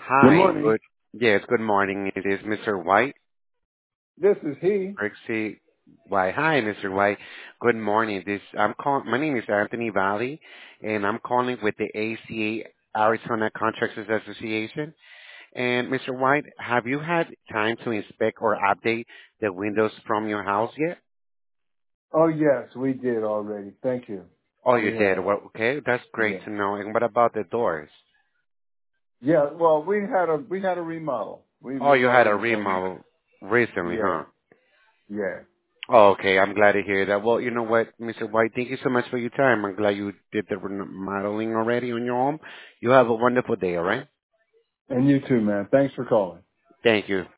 Good Hi, morning. yes, good morning. It is Mr. White, This is he. Rixie White. Hi, Mr. White. Good morning. My name is Anthony Valley, and I'm calling with the ACA Arizona Contractors Association. And Mr. White, have you had time to inspect or update the windows from your house yet? Oh yes, we did already. Thank you. Oh, you We did. have. Well, okay, that's great Yeah. to know. And what about the doors? Yeah. Well, we had a remodel. We Oh, you had a remodeled some. remodel recently, Yeah. huh? Yeah. Oh, okay. I'm glad to hear that. Well, you know what, Mr. White, thank you so much for your time. I'm glad you did the remodeling already on your home. You have a wonderful day, all right? And you too, man. Thanks for calling. Thank you.